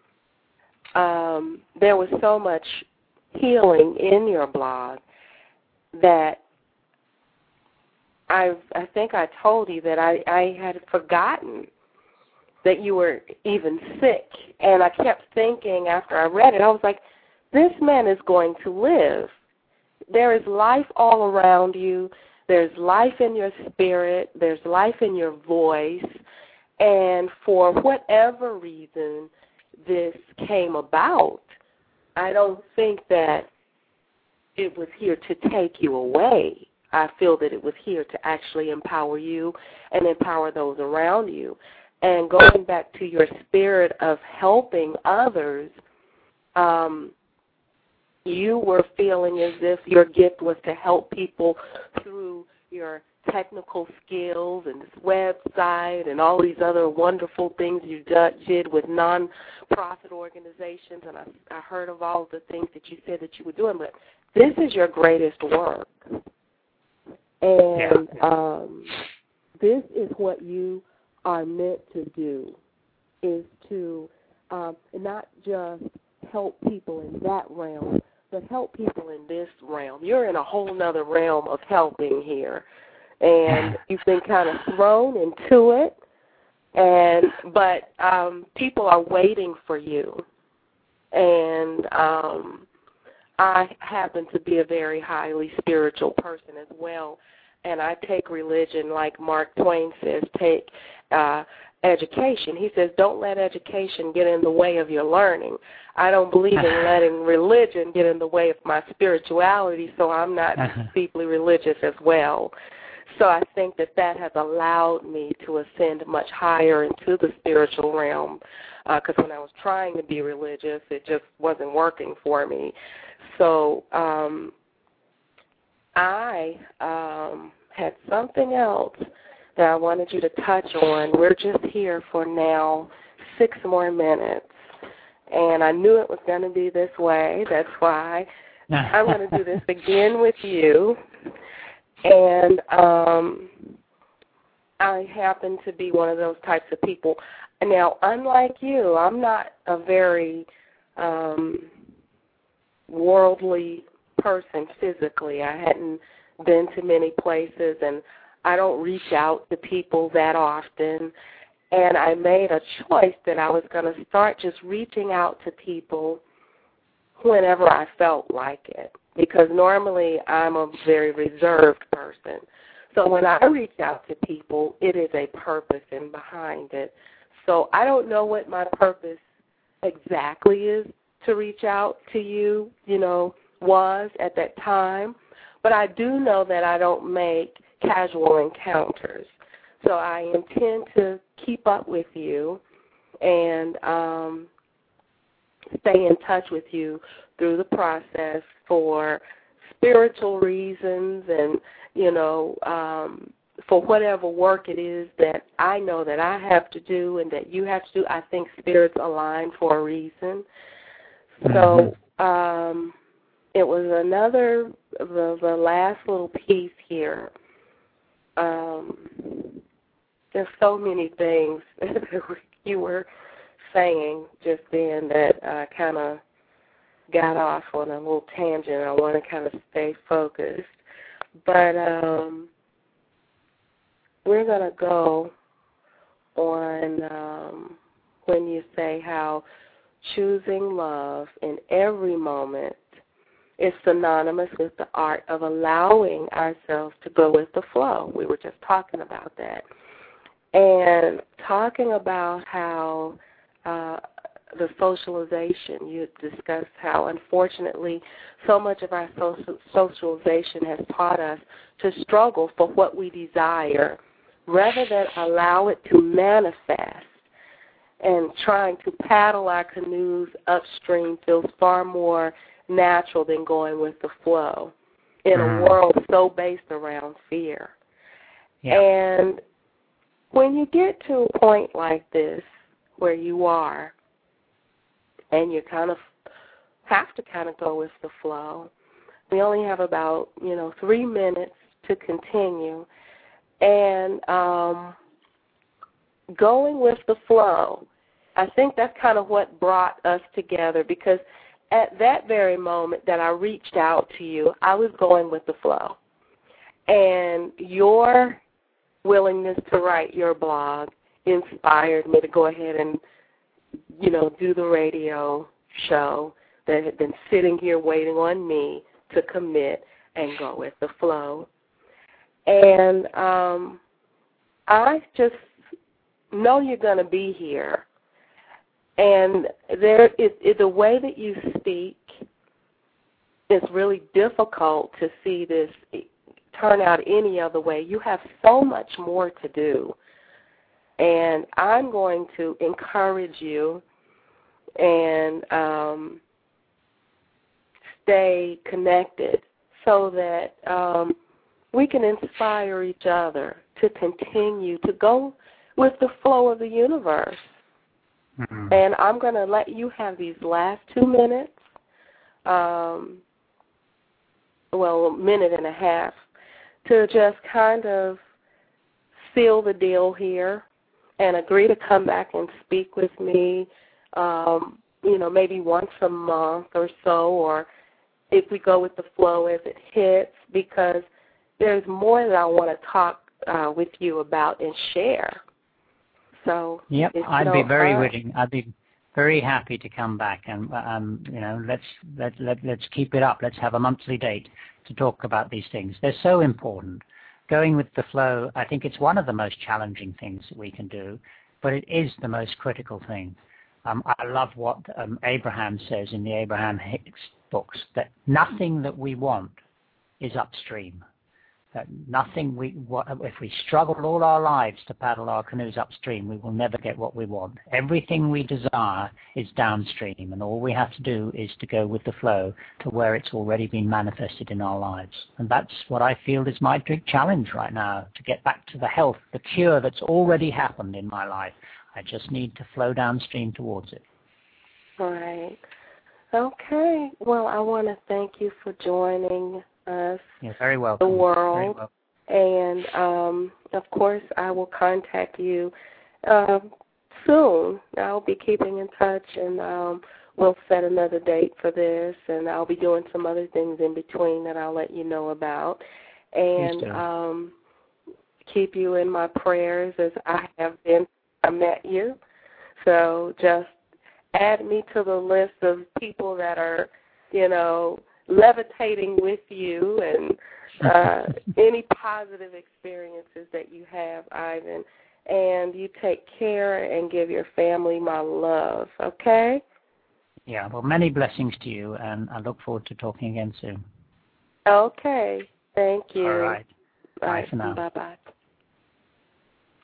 Um, there was so much healing in your blog that I I think I told you that I, I had forgotten that you were even sick. And I kept thinking after I read it, I was like, this man is going to live. There is life all around you. There's life in your spirit. There's life in your voice. And for whatever reason this came about, I don't think that it was here to take you away. I feel that it was here to actually empower you and empower those around you. And going back to your spirit of helping others, um, you were feeling as if your gift was to help people through your technical skills and this website and all these other wonderful things you did with non-profit organizations, and I, I heard of all of the things that you said that you were doing, but this is your greatest work. And yeah. um, this is what you are meant to do, is to um, not just help people in that realm, but help people in this realm. You're in a whole nother realm of helping here. And you've been kind of thrown into it, and but um, people are waiting for you. And um, I happen to be a very highly spiritual person as well, and I take religion like Mark Twain says, take uh, education. He says, don't let education get in the way of your learning. I don't believe in letting religion get in the way of my spirituality, so I'm not deeply religious as well. So I think that that has allowed me to ascend much higher into the spiritual realm, because uh, when I was trying to be religious, it just wasn't working for me. So um, I um, had something else that I wanted you to touch on. We're just here for now six more minutes, and I knew it was going to be this way. That's why I'm going to do this again with you. And um, I happen to be one of those types of people. Now, unlike you, I'm not a very um, worldly person physically. I hadn't been to many places, and I don't reach out to people that often. And I made a choice that I was going to start just reaching out to people whenever I felt like it, because normally I'm a very reserved person. So when I reach out to people, it is a purpose in behind it. So I don't know what my purpose exactly is to reach out to you, you know, was at that time, but I do know that I don't make casual encounters. So I intend to keep up with you and um, stay in touch with you through the process for spiritual reasons and, you know, um, for whatever work it is that I know that I have to do and that you have to do. I think spirits align for a reason. Mm-hmm. So um, it was another, the, the last little piece here. Um, there's so many things that you were saying just then that I kind of got off on a little tangent. I want to kind of stay focused. But um, we're going to go on um, when you say how choosing love in every moment is synonymous with the art of allowing ourselves to go with the flow. We were just talking about that. And talking about how uh, the socialization, you discussed how, unfortunately, so much of our social, socialization has taught us to struggle for what we desire rather than allow it to manifest. And trying to paddle our canoes upstream feels far more natural than going with the flow in mm. a world so based around fear. Yeah. And when you get to a point like this where you are and you kind of have to kind of go with the flow, we only have about, you know, three minutes to continue. And um, going with the flow, I think that's kind of what brought us together, because at that very moment that I reached out to you, I was going with the flow. And your willingness to write your blog inspired me to go ahead and, you know, do the radio show that had been sitting here waiting on me to commit and go with the flow. And um, I just know you're going to be here. And there, it, it, the way that you speak, it's really difficult to see this turn out any other way. You have so much more to do. And I'm going to encourage you and um, stay connected so that um, we can inspire each other to continue to go with the flow of the universe. Mm-hmm. And I'm going to let you have these last two minutes, um, well, a minute and a half, to just kind of seal the deal here and agree to come back and speak with me, um, you know, maybe once a month or so, or if we go with the flow as it hits, because there's more that I want to talk uh, with you about and share. So yep, I'd be very hurt. willing. I'd be very happy to come back, and um, you know, let's let let let's keep it up. Let's have a monthly date to talk about these things. They're so important. Going with the flow, I think it's one of the most challenging things that we can do, but it is the most critical thing. Um, I love what um, Abraham says in the Abraham Hicks books, that nothing that we want is upstream. That nothing we, what, if we struggle all our lives to paddle our canoes upstream, we will never get what we want. Everything we desire is downstream, and all we have to do is to go with the flow to where it's already been manifested in our lives. And that's what I feel is my big challenge right now, to get back to the health, the cure that's already happened in my life. I just need to flow downstream towards it. All right. Okay. Well, I want to thank you for joining us, yeah, very welcome. the world, very and um, of course I will contact you uh, soon. I'll be keeping in touch, and um, we'll set another date for this, and I'll be doing some other things in between that I'll let you know about, and um, keep you in my prayers as I have been. I met you, so just add me to the list of people that are, you know, levitating with you, and uh, any positive experiences that you have, Ivan. And you take care and give your family my love, okay? Yeah, well, many blessings to you, and I look forward to talking again soon. Okay, thank you. All right. Bye Bye for now. Bye-bye.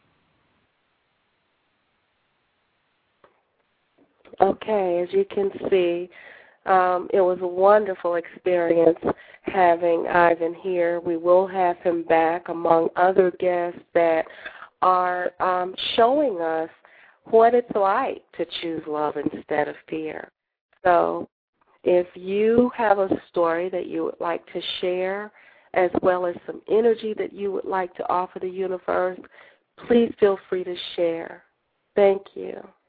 Okay, as you can see, um, it was a wonderful experience having Ivan here. We will have him back among other guests that are um, showing us what it's like to choose love instead of fear. So if you have a story that you would like to share, as well as some energy that you would like to offer the universe, please feel free to share. Thank you.